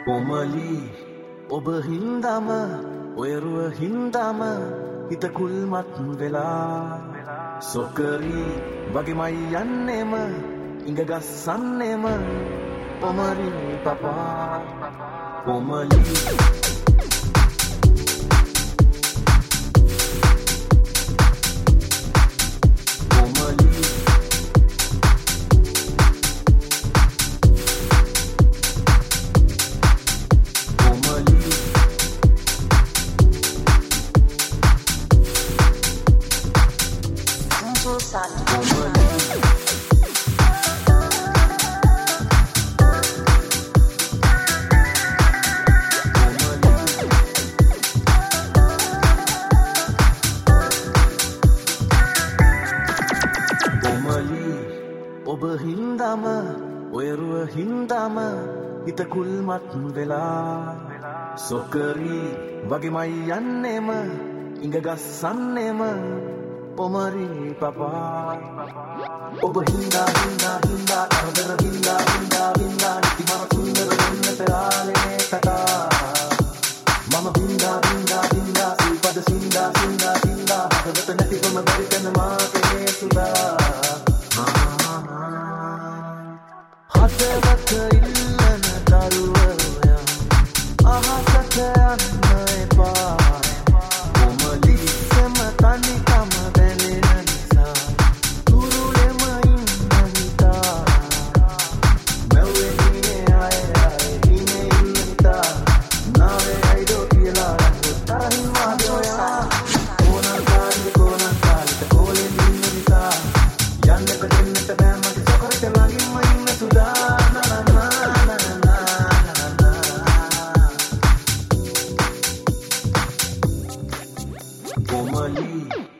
කොමලි ඔබ හින්දාම ඔයරුව හින්දාම හිත කුල්මත් වෙලා සොකරි වගේමයි යන්නෙම ඉඟ ගස්සන්නෙම කොමරි පපා කොමලි ඔබ හින්දාම ඔයරුව හින්දාම හිත කුල්මත් වෙලා සොකරි වගේමයි යන්නෙම ඉඟ ගස්සන්නෙම පොමරි පපා ඔබ හින්දා හින්දා හින්දා කරදර හින්දා හින්දා හින්දා නිතිමම සුන්දර වෙන්න පෙරාලේ කතා මම හින්දා හින්දා හින්දා සිල්පද සින්දා සින්දා සින්දා හදවත නැතිවම බැරි කරන මාගේ සුදා හදවත ඉල්ලන දරුවයා අහසට යන්න එපා කොමලි සම තනිකම දැනෙන නිසා තුරුලෙම ඉන්න හිතා මැවෙන්නේ අය ඉන්නේ ඉන්න හිතා නාවේ අයිදෝ කියලා තරහින් වාදෝයා කොනන් කාලිත කොලෙන් ඉන්න නිසා යන්නට දෙන්නට බෑ මගේ සොකරට ළඟින්ම ඉන්න සුදා Komali